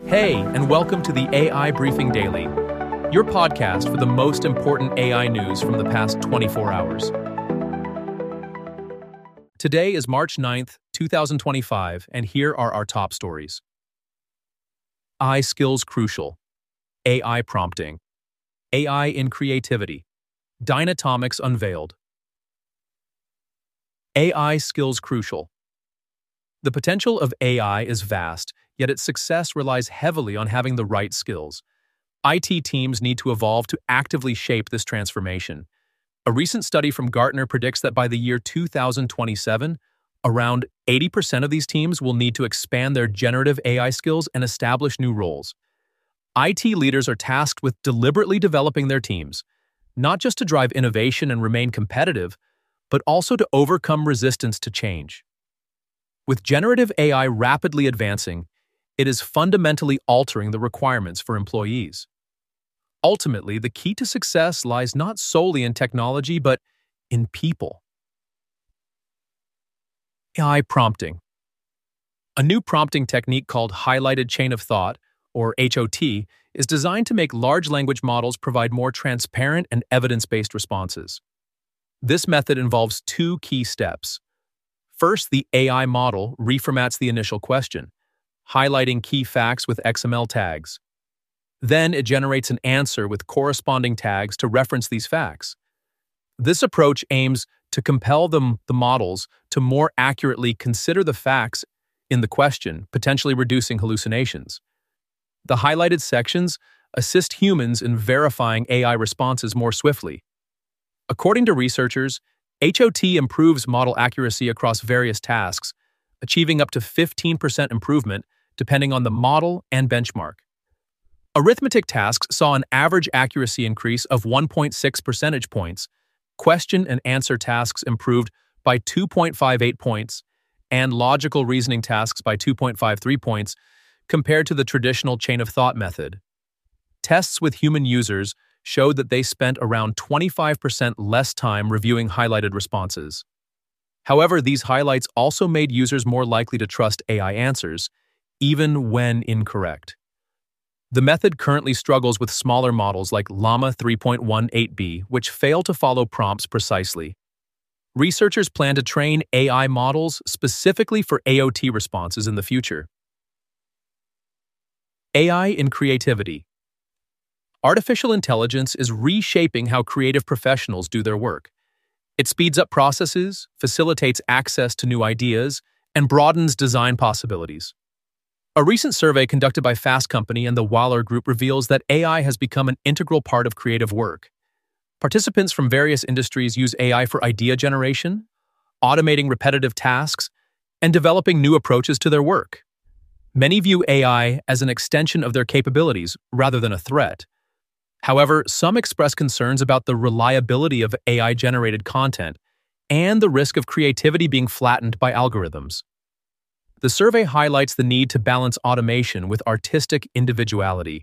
Hey, and welcome to the AI Briefing Daily, your podcast for the most important AI news from the past 24 hours. Today is March 9th, 2025, and here are our top stories. AI skills crucial. AI prompting. AI in creativity. Dynatomics unveiled. AI skills crucial. The potential of AI is vast, yet its success relies heavily on having the right skills. IT teams need to evolve to actively shape this transformation. A recent study from Gartner predicts that by the year 2027, around 80% of these teams will need to expand their generative AI skills and establish new roles. IT leaders are tasked with deliberately developing their teams, not just to drive innovation and remain competitive, but also to overcome resistance to change. With generative AI rapidly advancing, it is fundamentally altering the requirements for employees. Ultimately, the key to success lies not solely in technology, but in people. AI prompting. A new prompting technique called highlighted chain of thought, or HOT, is designed to make large language models provide more transparent and evidence-based responses. This method involves two key steps. First, the AI model reformats the initial question, highlighting key facts with XML tags. Then it generates an answer with corresponding tags to reference these facts. This approach aims to compel the models to more accurately consider the facts in the question, potentially reducing hallucinations. The highlighted sections assist humans in verifying AI responses more swiftly. According to researchers, HOT improves model accuracy across various tasks, achieving up to 15% improvement depending on the model and benchmark. Arithmetic tasks saw an average accuracy increase of 1.6 percentage points, question and answer tasks improved by 2.58 points, and logical reasoning tasks by 2.53 points compared to the traditional chain of thought method. Tests with human users showed that they spent around 25% less time reviewing highlighted responses. However, these highlights also made users more likely to trust AI answers, even when incorrect. The method currently struggles with smaller models like Llama 3.18b, which fail to follow prompts precisely. Researchers plan to train AI models specifically for AOT responses in the future. AI in creativity. Artificial intelligence is reshaping how creative professionals do their work. It speeds up processes, facilitates access to new ideas, and broadens design possibilities. A recent survey conducted by Fast Company and the Waller Group reveals that AI has become an integral part of creative work. Participants from various industries use AI for idea generation, automating repetitive tasks, and developing new approaches to their work. Many view AI as an extension of their capabilities rather than a threat. However, some express concerns about the reliability of AI-generated content and the risk of creativity being flattened by algorithms. The survey highlights the need to balance automation with artistic individuality.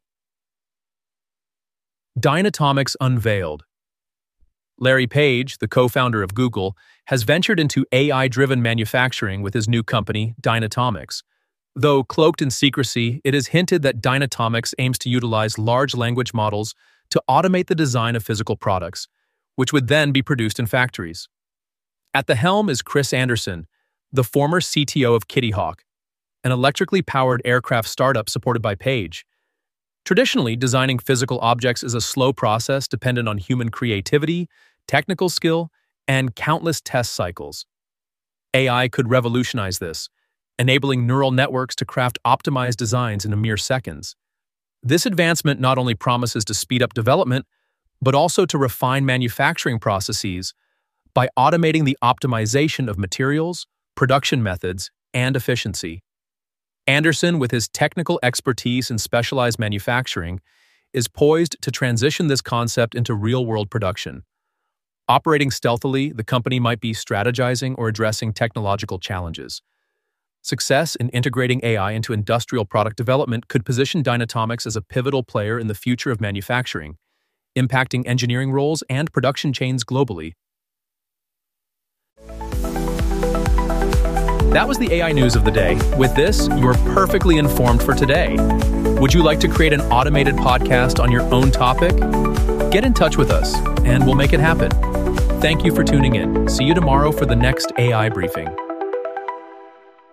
Dynatomics unveiled. Larry Page, the co-founder of Google, has ventured into AI-driven manufacturing with his new company, Dynatomics. Though cloaked in secrecy, it is hinted that Dynatomics aims to utilize large language models to automate the design of physical products, which would then be produced in factories. At the helm is Chris Anderson, the former CTO of Kitty Hawk, an electrically powered aircraft startup supported by Page. Traditionally, designing physical objects is a slow process dependent on human creativity, technical skill, and countless test cycles. AI could revolutionize this, enabling neural networks to craft optimized designs in a mere seconds. This advancement not only promises to speed up development, but also to refine manufacturing processes by automating the optimization of materials, production methods, and efficiency. Anderson, with his technical expertise in specialized manufacturing, is poised to transition this concept into real-world production. Operating stealthily, the company might be strategizing or addressing technological challenges. Success in integrating AI into industrial product development could position Dynatomics as a pivotal player in the future of manufacturing, impacting engineering roles and production chains globally. That was the AI news of the day. With this, you're perfectly informed for today. Would you like to create an automated podcast on your own topic? Get in touch with us, and we'll make it happen. Thank you for tuning in. See you tomorrow for the next AI briefing.